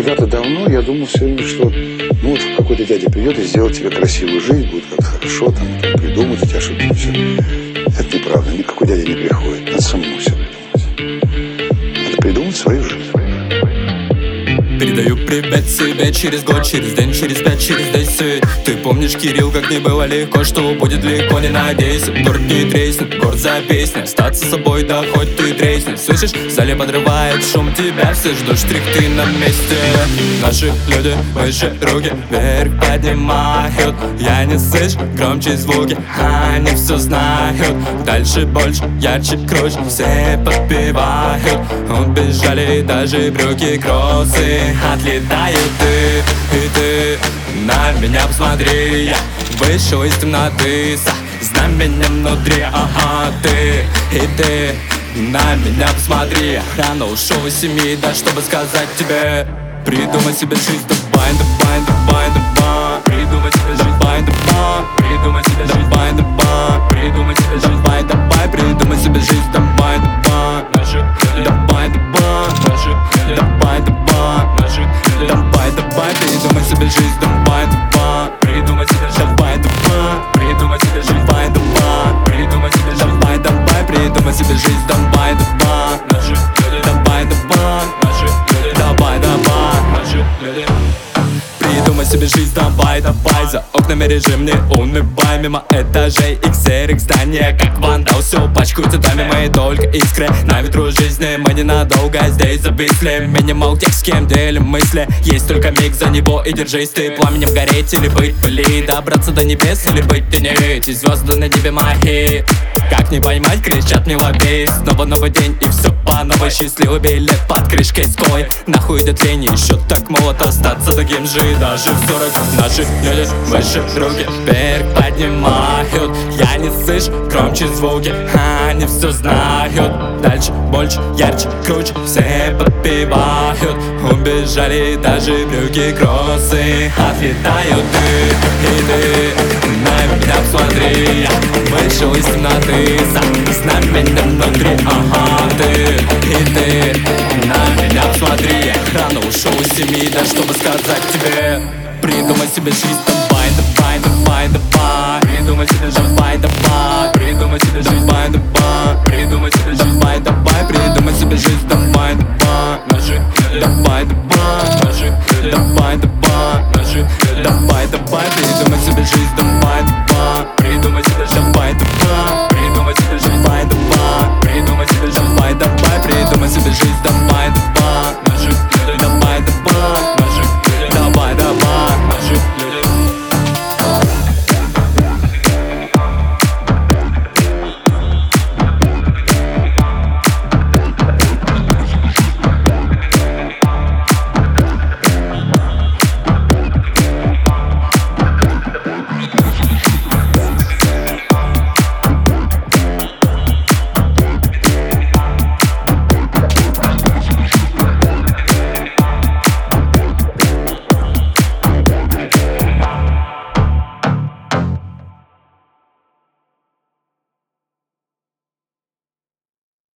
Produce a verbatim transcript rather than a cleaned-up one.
Когда-то давно я думал все время, что ну вот какой-то дядя придет и сделает тебе красивую жизнь, будет как-то хорошо, там, там придумает у тебя что-то, все. Это неправда, никакой дядя не приходит, надо самому все придумать. Надо придумать свою жизнь. Передаю привет себе через год, через день, через пять, через десять. Ты помнишь, Кирилл, как не было легко, что будет легко, не надейся. Город не треснет, город за песней, остаться собой, да хоть ты треснет. Слышишь, в зале подрывает шум тебя, все ждут штрих, ты на месте. Наши люди выше руки вверх поднимают. Я не слышу громче звуки, они все знают. Дальше, больше, ярче, круче, все подпевают. Убежали даже брюки, кроссы. Отлетают ты, и ты на меня посмотри. Я вышел из темноты со знаменем внутри. Ага, ты, и ты на меня посмотри. Рано ушел из семьи, да, чтобы сказать тебе: придумай себе жизнь, давай, давай, давай, давай. Придумай себе жизнь, давай, давай. Придумай себе жизнь, давай, давай. Придумай себе жизнь, давай, давай. Придумай себе жизнь, давай, давай. Давай, давай, давай, давай. Давай, давай, придумай себе жизнь, давай, давай. Придумай себе жизнь, давай, давай. Придумай себе жизнь, давай, давай. Придумай себе жизнь, давай, давай. Придумай себе жизнь, давай, давай. Давай, давай, давай, давай. Придумай себе жизнь, давай, давай. За окнами режим, не унывай. Мимо этажей икс эр икс здания, как вандал, все пачкаются дами. Мы только искры на ветру жизни, мы ненадолго здесь зависли. Минимал тех, с кем делим мысли, есть только миг, за него и держись. Ты пламенем гореть или быть пылей, добраться до небес или быть теней. Эти звезды на небе мои, как не поймать, кричат мне лобей. Снова новый день и все по новой, счастливый билет под крышкой стой. Нахуй идет лень, еще так молод остаться таким же. Даже в сорок наши люди выше руки вверх поднимают. Я не слышу громче звуки, они все знают. Дальше, больше, ярче, круче, все подпевают. Убежали даже брюки, кроссы. Отлетают ты, и ты на меня посмотри. Я вышел из темноты со знаменем внутри. Ага, ты, и ты на меня посмотри. Рано ушел из семьи, да, чтобы сказать тебе: придумай себе жизнь, давай, давай, давай, давай. Придумай себе жизнь, давай, давай. Придумай себе жизнь, давай, давай. Придумай себе жизнь, давай, давай. Придумай себе жизнь, давай, давай. Давай, давай, давай, давай. Давай, давай, придумай себе жизнь, давай, давай. Придумай себе жизнь, давай, давай. Придумай себе жизнь, давай, давай. Придумай себе жизнь, давай, давай. Придумай себе жизнь, давай, давай.